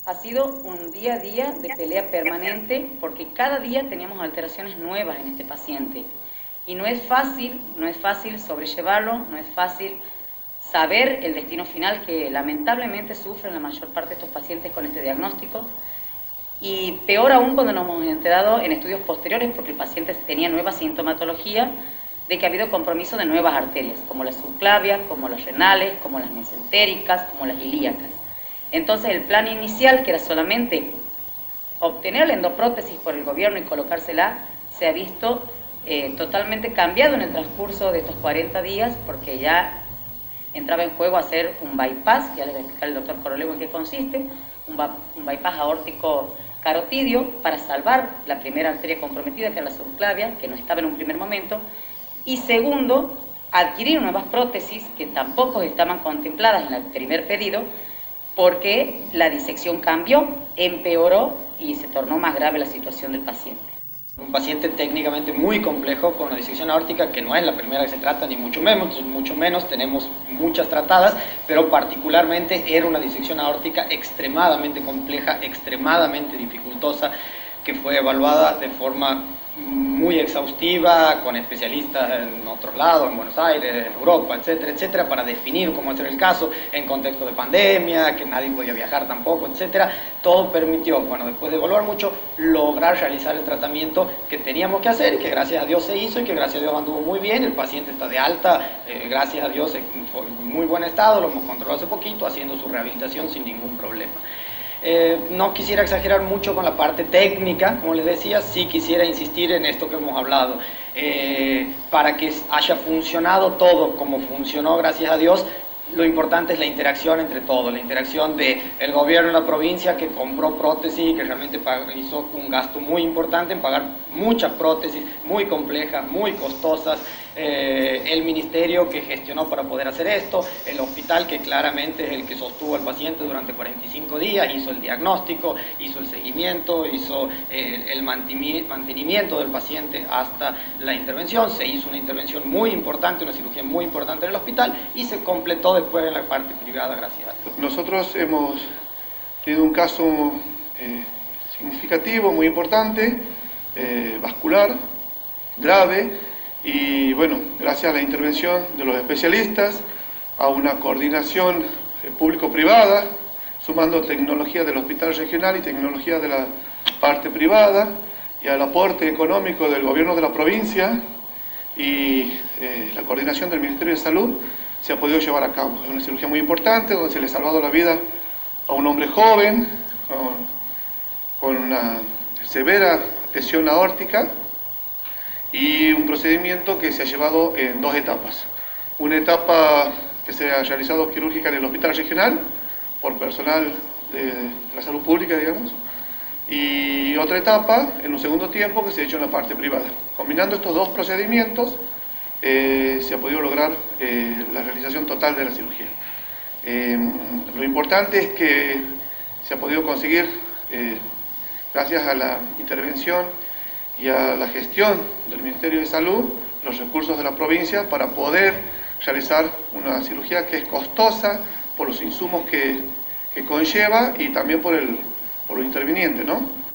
Ha sido un día a día de pelea permanente porque cada día teníamos alteraciones nuevas en este paciente. Y no es fácil sobrellevarlo, no es fácil saber el destino final que lamentablemente sufren la mayor parte de estos pacientes con este diagnóstico. Y peor aún cuando nos hemos enterado en estudios posteriores, porque el paciente tenía nueva sintomatología, de que ha habido compromiso de nuevas arterias, como las subclavias, como las renales, como las mesentéricas, como las ilíacas. Entonces el plan inicial, que era solamente obtener la endoprótesis por el gobierno y colocársela, se ha visto totalmente cambiado en el transcurso de estos 40 días, porque ya entraba en juego hacer un bypass, que ya le va a explicar el doctor Corolego en qué consiste, un bypass aórtico carotidio para salvar la primera arteria comprometida, que era la subclavia, que no estaba en un primer momento, y segundo, adquirir nuevas prótesis que tampoco estaban contempladas en el primer pedido, porque la disección cambió, empeoró y se tornó más grave la situación del paciente. Un paciente técnicamente muy complejo con una disección aórtica que no es la primera que se trata, ni mucho menos, tenemos muchas tratadas, pero particularmente era una disección aórtica extremadamente compleja, extremadamente dificultosa, que fue evaluada de forma muy exhaustiva, con especialistas en otros lados, en Buenos Aires, en Europa, etcétera, etcétera, para definir cómo hacer el caso en contexto de pandemia, que nadie podía viajar tampoco, etcétera. Todo permitió, bueno, después de evaluar mucho, lograr realizar el tratamiento que teníamos que hacer y que gracias a Dios se hizo y que gracias a Dios anduvo muy bien. El paciente está de alta, gracias a Dios en muy buen estado, lo hemos controlado hace poquito, haciendo su rehabilitación sin ningún problema. No quisiera exagerar mucho con la parte técnica, como les decía, sí quisiera insistir en esto que hemos hablado. Para que haya funcionado todo como funcionó, gracias a Dios, lo importante es la interacción entre todos, la interacción del gobierno de la provincia que compró prótesis y que realmente hizo un gasto muy importante en pagar muchas prótesis muy complejas, muy costosas, el ministerio que gestionó para poder hacer esto, el hospital que claramente es el que sostuvo al paciente durante 45 días, hizo el diagnóstico, hizo el seguimiento, hizo el mantenimiento del paciente hasta la intervención. Se hizo una intervención muy importante, una cirugía muy importante en el hospital y se completó después en la parte privada, gracias a Dios. Nosotros hemos tenido un caso significativo, muy importante, vascular, grave, y bueno, gracias a la intervención de los especialistas, a una coordinación público-privada, sumando tecnología del hospital regional y tecnología de la parte privada, y al aporte económico del gobierno de la provincia y la coordinación del Ministerio de Salud, se ha podido llevar a cabo. Es una cirugía muy importante donde se le ha salvado la vida a un hombre joven con una severa lesión aórtica y un procedimiento que se ha llevado en dos etapas. Una etapa que se ha realizado quirúrgica en el hospital regional por personal de la salud pública, digamos, y otra etapa en un segundo tiempo que se ha hecho en la parte privada. Combinando estos dos procedimientos, se ha podido lograr la realización total de la cirugía. Lo importante es que se ha podido conseguir, gracias a la intervención y a la gestión del Ministerio de Salud, los recursos de la provincia para poder realizar una cirugía que es costosa por los insumos que conlleva y también por lo interviniente, ¿no?